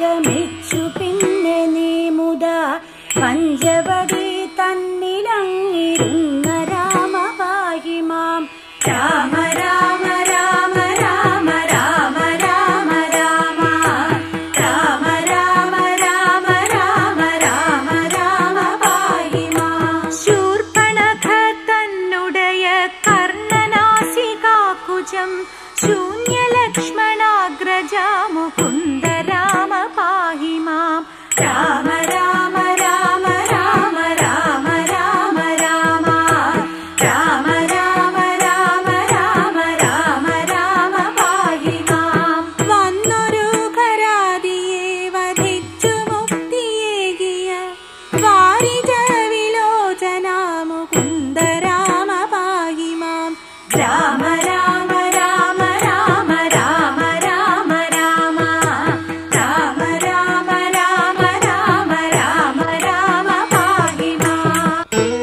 ആഗമിച്ചു പിന്നെ നീ മുതാ പഞ്ചവടി തന്നിലങ്ങിരുന്ന രാമ പാഹി മാം. രാമ രാമ രാമ രാമ രാമ രാമ രാമ രാമ രാമ രാമ രാമ രാമ രാമ പാഹി മാം. ശൂർപ്പണഖ തന്നുടയ കർണനാസികാകുജം ശൂന്യലക്ഷ്മണാഗ്രജ മുകുന്ദ രാമ പാഹി മാം. രാമ രാമ രാമ രാമ രാമ രാമ രാമ രാമ രാമ രാമ രാമ രാമ രാമ പാഹി മാം. വന്നൊരു ഖരാദിയെ വധിച്ചു മുക്തിയേകിയ വാരിജ വിലോചന മുകുന്ദ രാമ പാഹി മാം. രാമ രാമ രാമ രാമ രാമ രാമ രാമ രാമ രാമ രാമ രാമ രാമ രാമ പാഹി മാം.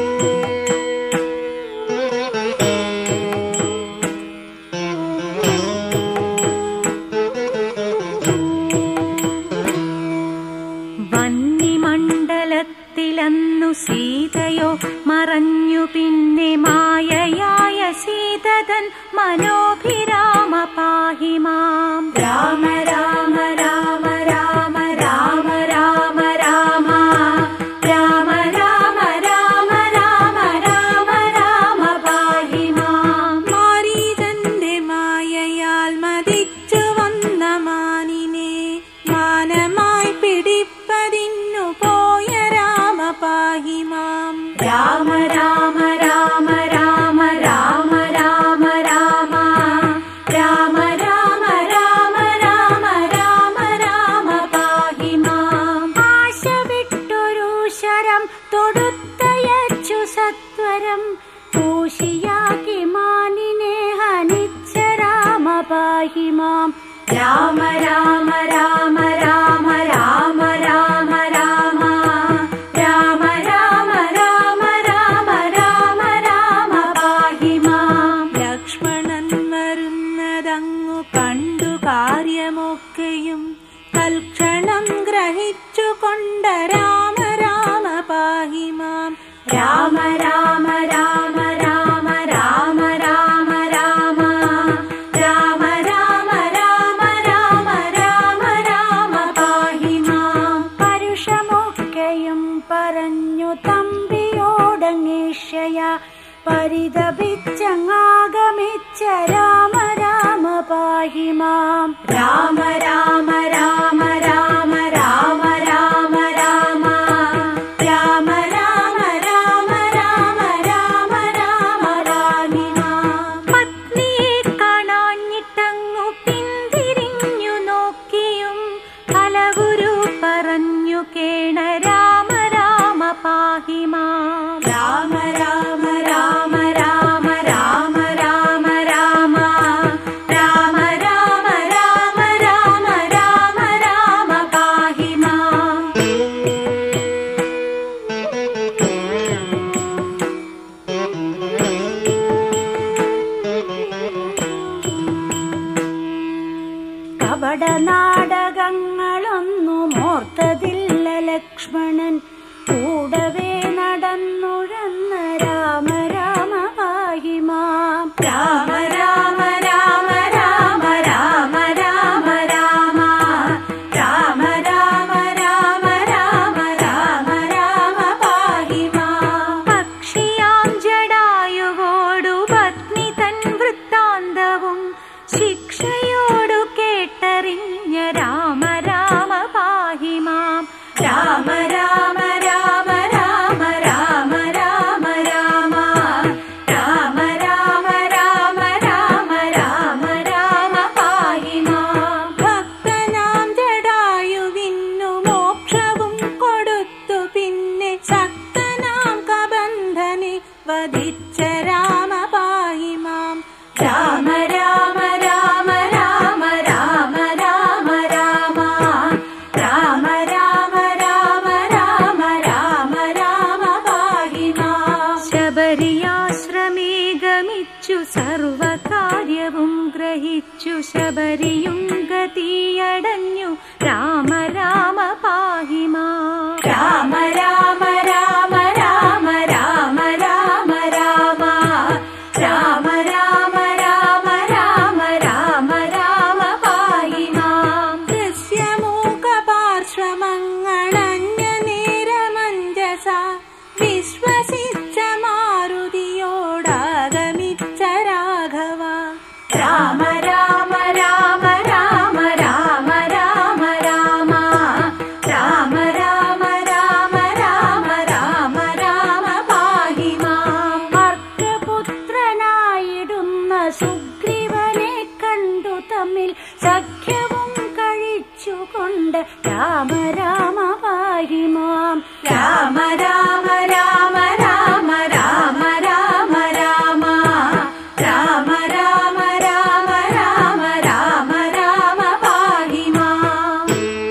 വന്യമണ്ഡലത്തിലന്നു സീതയോ മറഞ്ഞു പിന്നെ മായയായ സീതതൻ മനോഭിരാമ പാഹി മാം. രാമ രാമ രാമ രാമ രാമ രാമ രാമ രാമ രാമ രാമ രാമ രാമ രാമ പാഹി മാം. മാരീതന്റെ മായയാൽ മതിച്ചു വന്ന മാനിനെ മാനമായി പിടിപ്പതിന്നു പോയ രാമ പാഹി മാം. രാമ രാമ രാമ രാമ രാമ രാമ രാമ രാമ രാമ രാമ രാമ രാമ രാമ പാഹി മാം. ആശ വിട്ടൊരു ശരം തൊടുത്തയച്ചു സത്വരം പൂഷിയാക്കി മാനിനെ ഹനിച്ച രാമ പാഹി മാം. രാമ രാമ രാമ രാമ രാമ രാമ രാമ രാമ രാമ രാമ രാമ രാമ രാമ പാഹി മാം. ലക്ഷ്മണൻ വരുന്നതങ്ങു കണ്ടു കാര്യമൊക്കെയും തൽക്ഷണം ഗ്രഹിച്ചു കൊണ്ട രാമ രാമ പാഹി മാം. രാമ രാമ രാമ രാമ രാമ രാമ രാമ രാമ രാമ രാമ രാമ രാമ രാമ പാഹി മാം. പരുഷമൊക്കെയും പറഞ്ഞു തമ്പിയോടങ്ങേഷയ പരിതപിച്ചങ്ങാഗമിച്ച രാമ രാമ പാഹി മാം. രാമ രാമ രാമ രാമ രാമ രാമ രാമ രാമ രാമ രാമ രാമ രാമ രാമ പാഹി മാം. പത്നിയെ കാണാഞ്ഞിട്ടങ്ങു പിന്തിരിഞ്ഞു നോക്കിയും ഫലഗുരു പറഞ്ഞു കേണ രാമ രാമ പാഹി മാം. രാമ രാമ രാമ രാമ രാമ രാമ രാമ രാമ രാമ രാമ രാമ രാമ രാമ പാഹി മാം. കപട നാടകങ്ങളൊന്നും ഓർത്തതില്ല ലക്ഷ്മണൻ കൂടവേ നടന്നുഴന്ന രാമ രാമ പാഹി മാം. രാമ രാമ രാമ രാമ രാമ രാമ രാമ രാമ രാമ രാമ രാമ രാമ രാമ പാഹി മാം. പക്ഷിയാം ജടായുവോടു പത്നി തൻ വൃത്താന്തവും ശിക്ഷയോടു കേട്ടറിഞ്ഞ രാമ രാമ പാഹി മാം. രാമ രാമ രാമ രാമ രാമ രാമ രാമ രാമ രാമ രാമ രാമ രാമ രാമ പാഹി മാം. ഭക്തനാം ജടായുവിന്നു മോക്ഷവും കൊടുത്തു പിന്നെ ശക്തനാം കബന്ധനെ വധിച്ച രാമ പാഹി മാം. രാമ രാമ രാമ രാമ രാമ രാമ രാമ രാമ രാമ രാമ രാമ രാമ രാമ പാഹി മാം. ശബരിയാശ്രമേ ഗമിച്ചു സർവകാര്യവും ഗ്രഹിച്ചു ശബരിയും ഗതിയടഞ്ഞു രാമ രാമ രാമ രാമ പാഹി മാം. രാമ രാമ രാമ രാമ രാമ രാമ രാമ രാമ രാമ രാമ രാമ രാമ രാമ പാഹി മാം.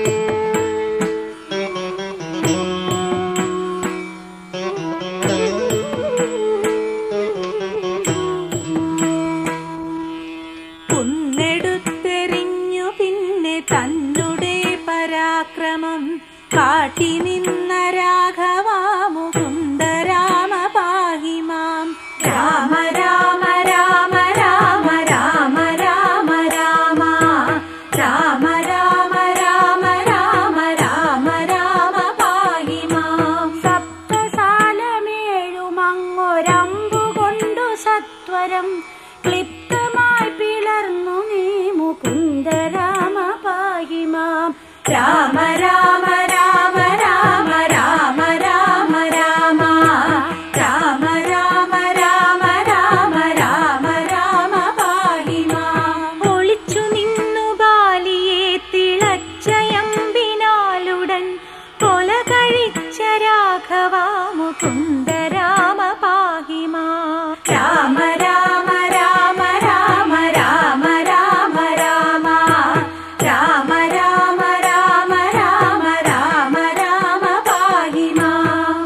കുന്നെടുത്തെറിഞ്ഞു പിന്നെ തന്നുടെ പരാക്രമം കാട്ടി നിന്ന രാഘവാ മുകുന്ദ രാമ പാഹി മാം. രാമ രാമ രാമ രാമ രാമ രാമ രാമ രാമ രാമ രാമ രാമ രാമ രാമ പാഹി മാം. സപ്തസാലമേഴുമങ്ങൊരമ്പു കൊണ്ടു സത്വരം ക്ലിപ്തമായി പിളർന്നു നീ മുകുന്ദ രാമ പാഹി മാം. രാമ രാമ രാമ രാമ രാമ രാമ രാമ രാമ രാമ രാമ രാമ രാമ രാമ പാഹി മാം. ഒളിച്ചു നിന്നു ബാലിയെ തിളച്ചയമ്പിനാലുടൻ കൊല കഴിച്ച രാഘവാ മുകുന്ദ രാമ പാഹി മാം. രാമ രാമ രാമ രാമ രാമ രാമ രാമ രാമ രാമ രാമ രാമ രാമ രാമ പാഹി മാം.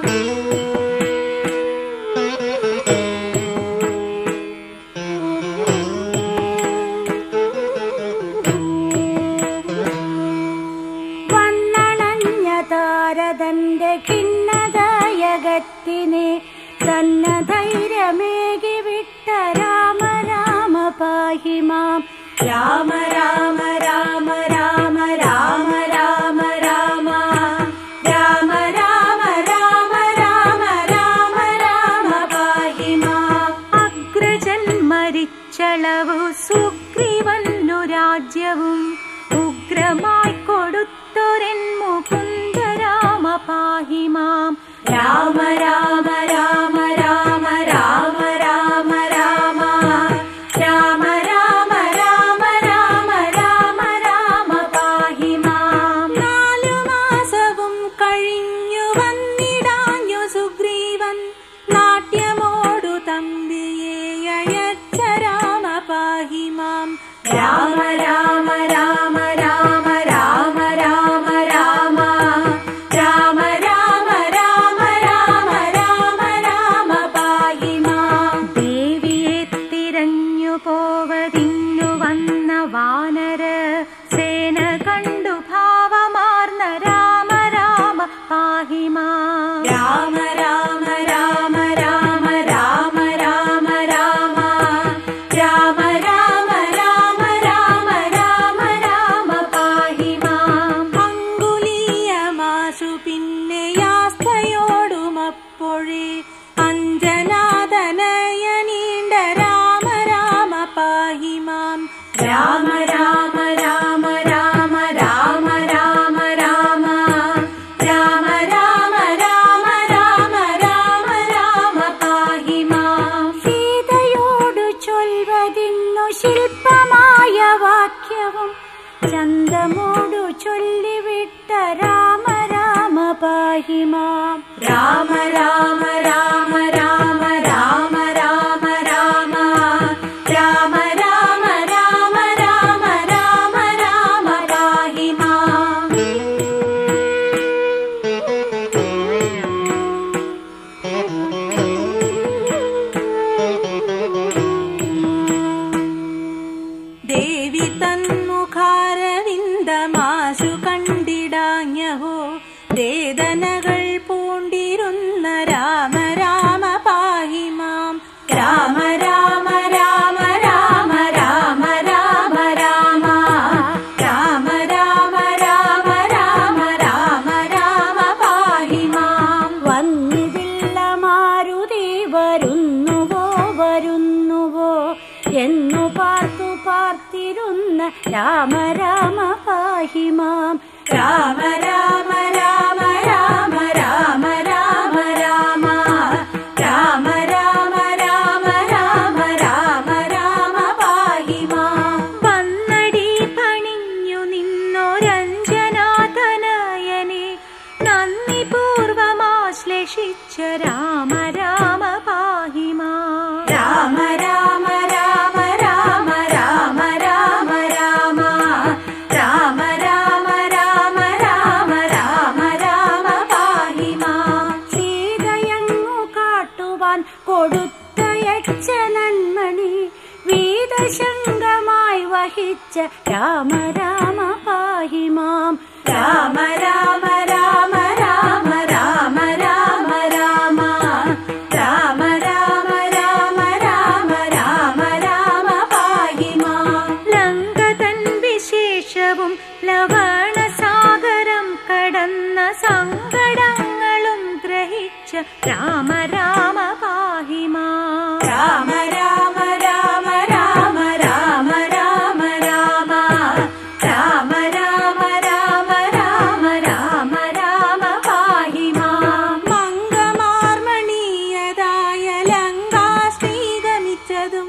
വന്നണഞ്ഞ താരതന്റെ ഖിന്നതയകത്തിനെ സന്നധൈര്യമേകി വിട്ട രാമ രാമ പാഹി മാം. രാമ രാമ രാമ രാമ രാമ രാമ രാമ രാമ രാമ രാമ രാമ രാമ രാമ പാഹി മാം. അഗ്രജൻ മരിച്ചളവു സുഗ്രീവന്നു രാജ്യവും ഉഗ്രമായി കൊടുത്തൊരൻ മുകുന്ദ രാമ പാഹി മാം. രാമ രാമ രാമ രാമ രാമ രാമ രാമ രാമ രാമ രാമ രാമ രാമ രാമ പാഹി മാം. 4 മാസവും കഴിഞ്ഞു വന്നിടാഞ്ഞു സുഗ്രീവൻ നാട്യമോടു തമ്പിയെ അയച്ച രാമ പാഹി മാം. രാമ രാമ രാമ രാമ രാമ രാമ രാമ രാമ രാമ രാമ രാമ രാമ രാമ പാഹി മാം. ദേവിയെ തിരഞ്ഞു പോവതിന്നു വന്ന വാനര സേന കണ്ടു ഭാവമാർന്ന രാമ രാമ പാഹി മാം. രാമ രാമ രാമ രാമ രാമ രാമ രാമ രാമ രാമ രാമ രാമ രാമ രാമ പാഹി മാം. അങ്കുലീയമാശു പിന്നെയാസ്തയോടുമപ്പോഴേ അഞ്ജനാദനയനീണ്ട രാമ രാമ പാഹി മാം. രാമ രാമ രാമ രാമ രാമ രാമ രാമ രാമ രാമ രാമ രാമ രാമ രാമ പാഹി മാം. സീതയോടു ചൊൽവതിന്നു ശില്പമായ വാക്യവും ചന്തമോടു ചൊല്ലിവിട്ട രാമ രാമ പാഹി മാം. രാമ രാമ രാമ രാമ രാമ രാമ രാമ രാമ രാമ രാമ രാമ രാമ രാമ പാഹി മാം. ദേവി തന്മുഖാരവിന്ദമാശു കണ്ടിടാഞ്ഞഹോ വേദനകൾ പൂണ്ടിരുന്ന രാമ രാമ പാഹി മാം. രാമ രാമ രാമ രാമ രാമ രാമ രാമ രാമ രാമ രാമ രാമ രാമ രാമ പാഹി മാം. വന്നിതില്ല മാരുതി വരുന്നുവോ വരുന്നുവോ എന്നു പാർത്തിരുന്ന രാമ രാമ പാഹി മാം. രാമ രാമ രാമ രാമ രാമ രാമ രാമ രാമ രാമ രാമ രാമ രാമ രാമ പാഹി മാം. വന്നടി പണിഞ്ഞു നിന്നൊരഞ്ജനാഥന പോഷിച്ച രാമ രാമ പാഹി മാം. രാമ രാമ രാമ രാമ രാമ രാമ രാമ രാമ രാമ രാമ രാമ രാമ രാമ പാഹി മാം. സീതയങ്ങു കാട്ടുവാൻ കൊടുത്തയച്ച നന്മണി വീതശങ്കമായി വഹിച്ച രാമ രാമ പാഹി മാം. രാമ രാമ രാമ രാമ രാമ രാമ രാമ രാമ രാമ രാമ രാമ രാമ രാമ പാഹി മാം. ലങ്കതൻ വിശേഷവും ലവണസാഗരം കടന്ന സങ്കടങ്ങളും ഗ്രഹിച്ച രാമ രാമ പാഹി മാം. രാമ രാമ രാമ രാമ രാമ രാമ രാമ രാമ രാമ രാമ രാമ രാമ രാമ പാഹി മാം. മംഗമാർമണീയതായ ലങ്കാശ്രീഗമിച്ചതും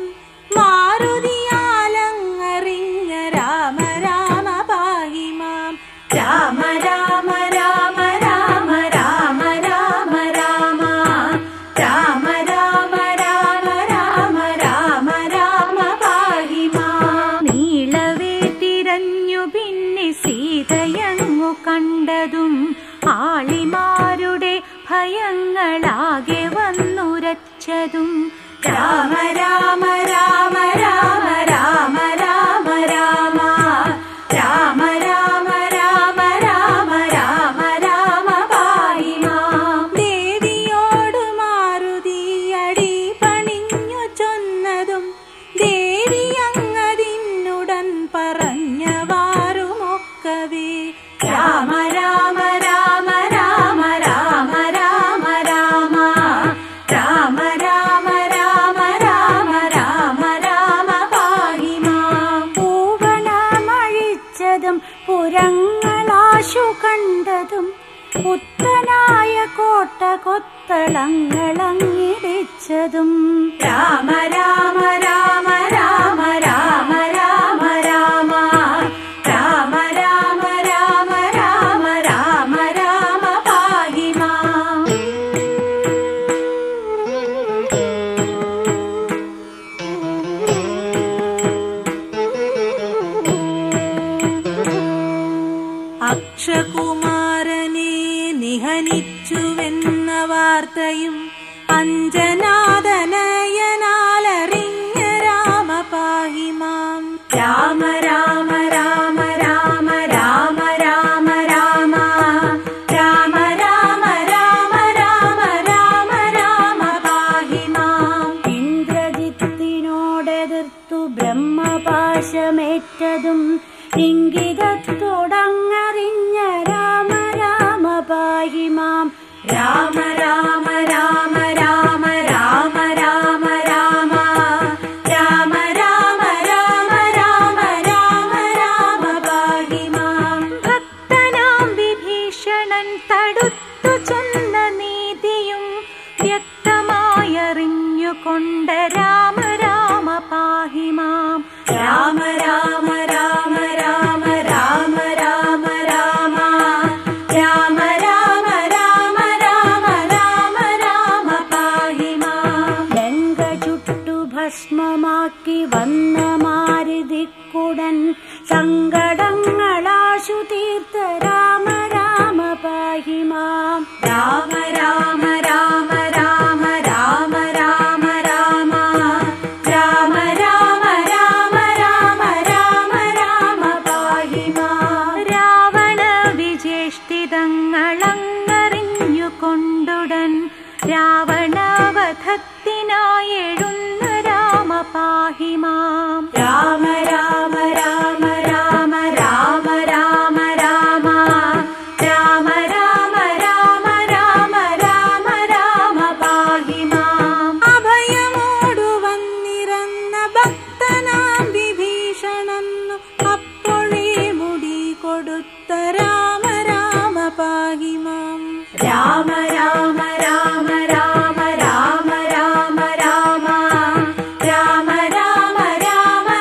മാരുതിയാലങ്ങറിഞ്ഞ രാമ രാമ പാഹി മാം. രാമ രാമ രാമ രാമ രാമ രാമ രാമ രാമ രാമ രാമ രാമ രാമ രാമ പാഹി മാം. നീളവേ തിരഞ്ഞു പിന്നെ സീതയങ്ങു കണ്ടതും ആളിമാരുടെ ഭയങ്ങളാകെ വന്നുരച്ചതും രാമ രാമ രാമ രാമ രാമ രാമ രാമ രാമ രാമ രാമ രാമ രാമ രാമ പാഹി മാം. ദേവിയോടു മാരുതിയടി പണിഞ്ഞു ചൊന്നതും ദേവിയങ്ങതിനുടൻ പറഞ്ഞവാറുമൊക്കവേ രാമ രാമ രാമ രാമ രാമ രാമ രാമ രാമ രാമ രാമ രാമ രാമ രാമ പാഹി മാം. പൂവണമഴിച്ചതും പുരങ്ങളാശു കണ്ടതും പുത്തനായ കോട്ട കൊത്തളങ്ങളങ്ങിടിച്ചതും രാമ രാമ രാമ രാമ രാമ രാമ രാമ രാമ രാമ രാമ രാമ രാമ രാമ പാഹി മാം. അക്ഷകുമാരനെ നിഹനിച്ചുവെന്ന വാർത്തയും അഞ്ജനാദനയനാലറിഞ്ഞ രാമ പാഹി മാം. രാമ രാമ രാമ രാമ രാമ രാമ രാമ രാമ രാമ രാമ രാമ രാമ രാമ പാഹി മാം. ഇന്ദ്രജിത്തിനോടെതിർത്തു ബ്രഹ്മപാശമേറ്റതും ഇംഗിതത്തോടങ്ങറിഞ്ഞ രാമ രാമ പാഹി മാം. രാമ രാമ രാമ രാമ രാമ രാമ രാമ രാമ രാമ രാമ രാമ രാമ രാമ പാഹി മാം. ഭക്തനാം വിഭീഷണൻ തടുത്തു ചൊന്ന നീതിയും വ്യക്തമായറിഞ്ഞുകൊണ്ട രാമ രാമ പാഹി മാം. രാമ രാമ രാമ രാമ രാമ രാമ രാമ രാമ രാമ രാമ രാമ രാമ രാമ പാഹി മാം. ലങ്ക ചുട്ടു ഭസ്മമാക്കി വന്ന മാരുതിക്കുടൻ സങ്കടങ്ങളാശു തീർത്ത രാമ രാമ പാഹി മാം. രാമ രാമ രാമ രാമ രാമ രാമ രാമ രാമ രാമ രാമ രാമ രാമ രാമ പാഹി മാം. രാവണ വിജേഷ്ടിതങ്ങളങ്ങറിഞ്ഞുകൊണ്ടുടൻ രാവണവധത്തിനായെഴുന്ന രാമ പാഹി മാം. രാമ രാമ രാമ രാമ രാമ രാമ രാമ രാമ രാമ രാമ രാമ രാമ രാമ പാഹി മാം. അഭയമോടു വന്നിറന്ന ഭക്തനാം വിഭീഷണന്നു അപ്പോഴേ മുടി കൊടുത്ത രാമ രാമ പാഹി മാം. രാമ രാമ രാമ രാമ രാമ രാമ രാമ രാമ രാമ രാമ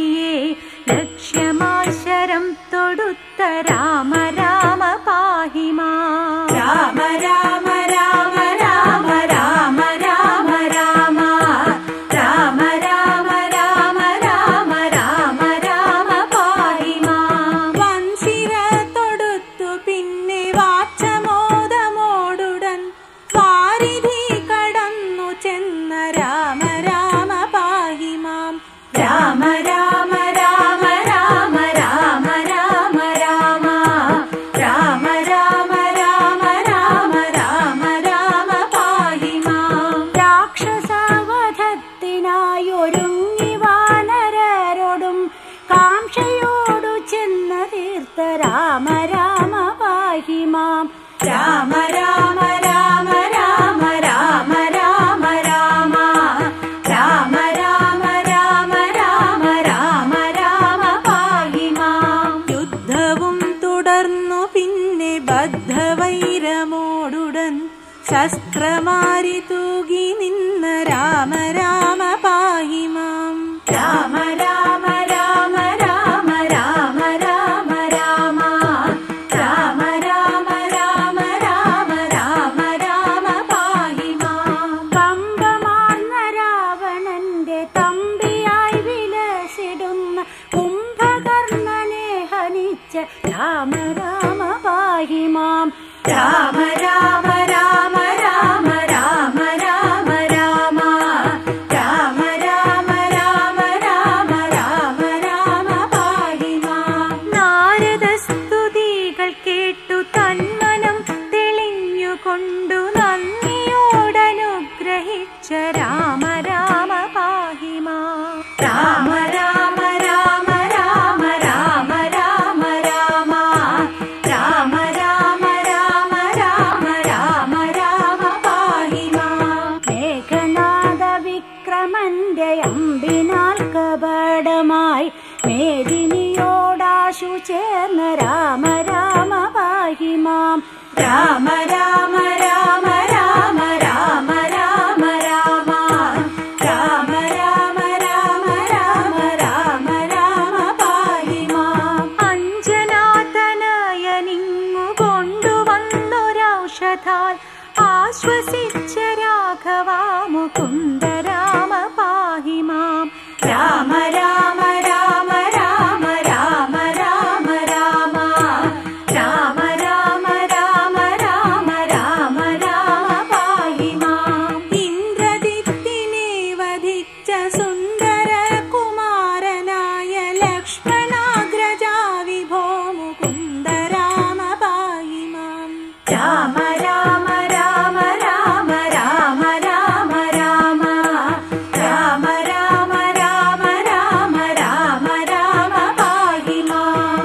വഴിയെ ലക്ഷ്യമാശരം തൊടുത്ത രാമ രാമ പാഹി മാം. രാമ രാമ രാമ രാമ രാമ രാമ രാമ രാമ രാമ രാമ രാമ രാമ രാമ പാഹി മാം. വൻസിര തൊടുത്തു പിന്നെ വാച്ചമോദമോടുടൻ വാരിധി കടന്നു ചെന്ന രാമ രാമ പാഹി മാം. രാമ രാമ രാമ രാമ രാമ രാമ രാമ രാമ രാമ രാമ രാമ രാമ രാമ പാഹി മാം. രാക്ഷസവധത്തിനായൊരുങ്ങി വാനരരോടും കാംക്ഷയോടു ചെന്ന് തീർത്ത രാമ രാമ പാഹി മാം. രാമ രാമ രാമ രാമ രാമ രാമ രാമ രാമ രാമ രാമ രാമ രാമ രാമ പാഹി മാം. യുദ്ധവും തുടർന്നു പിന്നെ ബദ്ധവൈരമോടുടൻ ശസ്ത്രമാരി തൂകി നിന്ന രാമ രാമ പാഹി മാം. രാമ രാമ രാമ രാമ രാമ രാമ രാമ രാമ രാമ രാമ രാമ രാമ രാമ പാഹി മാം. പമ്പമാർന്ന രാവണന്റെ തമ്പിയായി വിലസിടുന്ന കുംഭകർണനെ ഹനിച്ച രാമ രാമ പാഹി മാം. രാമ രാമ രാമ രാമ രാമ രാമ രാമ രാമ രാമ രാമ രാമ രാമ രാമ പാഹി മാം. നാരദസ്തുതികൾ കേട്ടു തന്മനം തെളിഞ്ഞുകൊണ്ടു നന്ദിയോടനുഗ്രഹിച്ച രാമ രാമ പാഹി മാം. രാമ രാമ രാമ രാമ രാമ രാമ രാമ രാമ രാമ രാമ രാമ രാമ രാമ പാഹി മാം. മേഘനാഥ വിക്രമന്റെ അമ്പിനാൽ കപടമായി മേദിനിയോടാശു ചേർന്ന രാമ രാമ പാഹി മാം. രാമ രാമ രാമ രാമ രാമ രാമ രാമ രാമ രാമ രാമ രാമ രാമ രാമ പാഹി മാം. അഞ്ജനാതനയനിങ്ങു കൊണ്ടുവന്നൊരൗഷധാൽ ആശ്വസിച്ച രാഘവാ മുകുന്ദ രാമ പാഹി മാം. രാമ രാമ രാമ രാമ രാമ രാമ രാമ രാമ രാമ രാമ രാമ രാമ രാമ പാഹി മാം. ഇന്ദ്രദിത്തിനെ വധിച്ച സുന്ദര കുമാരനായ ലക്ഷ്മണാഗ്രജാ വിഭോ മുകുന്ദ രാമ പാഹി മാം. രാമ രാമ രാമ രാമ രാമ രാമ രാമ രാമ രാമ രാമ രാമ രാമ രാമ പാഹി മാം.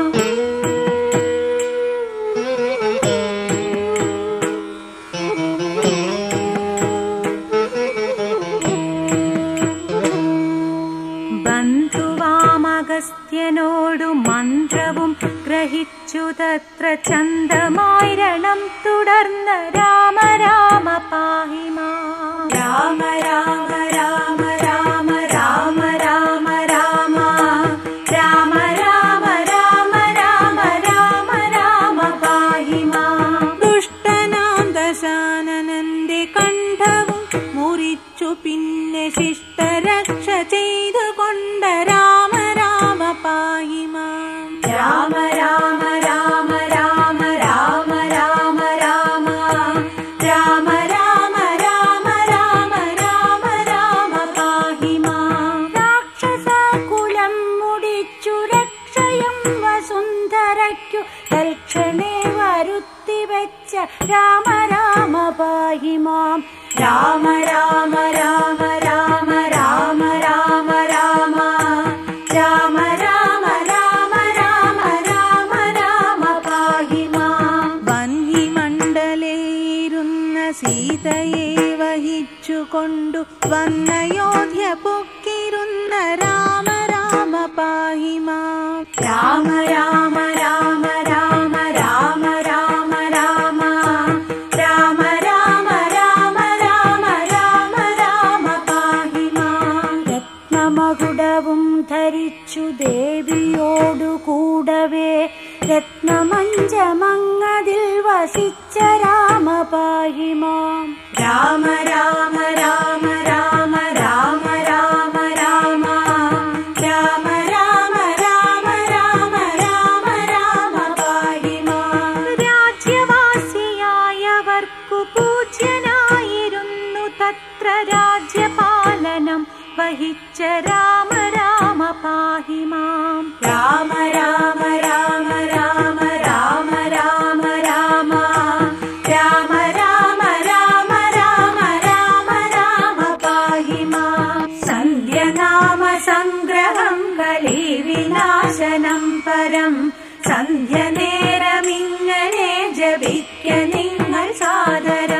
ബന്ധുവാമഗസ്ത്യനോടു മന്ത്രവും ഗ്രഹിച്ചു തത്ര ചന്തമായി രണം തുടർന്ന രാമ രാമ പാഹി മാം. രാമ രാമ രാമ രാമ രാമ രാമ രാമ രാമ രാമ രാമ രാമ രാമ രാമ പാഹി മാം. ദുഷ്ടനാം ദശാനനന്റെ കണ്ഠവും മുറിച്ചു പിന്നെ ശിഷ്ടരക്ഷ ചെയ്തുകൊണ്ട രാമ രാമ പാഹി മാം. രാമ രാമ രാമ രാമ രാമ രാമ രാമ രാമ രാമ രാമ രാമ രാമ രാമ പാഹി മാം. രാക്ഷസകുലം മുടിച്ചു രക്ഷയും വസുന്ധരയ്ക്കു തൽക്ഷണേ വരുത്തിവെച്ച രാമ രാമ പാഹി മാം. രാമ രാമ രാമ രാമ രാമ രാമ രാമ രാമ രാമ രാമ രാമ രാമ രാമ പാഹി മാം. വന്യമണ്ഡലേയിരുന്ന സീതയെ വഹിച്ചുകൊണ്ടു വന്നയോധ്യ പൊക്കിരുന്ന രാമ രാമ പാഹി മാം. രാമ രാമ രാമ രാമ രാമ രാമ രാമ രാമ രാമ രാമ രാമ രാമ രാമ പാഹി മാം. രത്നമകുടവും ധരിച്ചു ദേവിയോടു കൂടവേ രത്നമഞ്ചമങ്ങതിൽ വസിച്ച രാമ പാഹി മാം. രാമ രാമ രാമ രാമ രാമ രാമ രാമ രാമ രാമ രാമ രാമ രാമ രാമ പാഹി മാം. രാജ്യവാസിയായവർക്കു പൂജ്യനായിരുന്നു തത്ര രാജ്യപാലനം വഹിച്ച രാമ രാമ പാഹി മാം. രാമ രാമ രാമ രാമ രാമ രാമ രാമ രാമ രാമ രാമ രാമ രാമ രാമ പാഹി മാം. സന്ധ്യനാമ സംഗ്രഹം കലിവിനാശനം പരം സന്ധ്യ നേരമിങ്ങനെ ജപിക്ക നിങ്ങൾ സാദരം.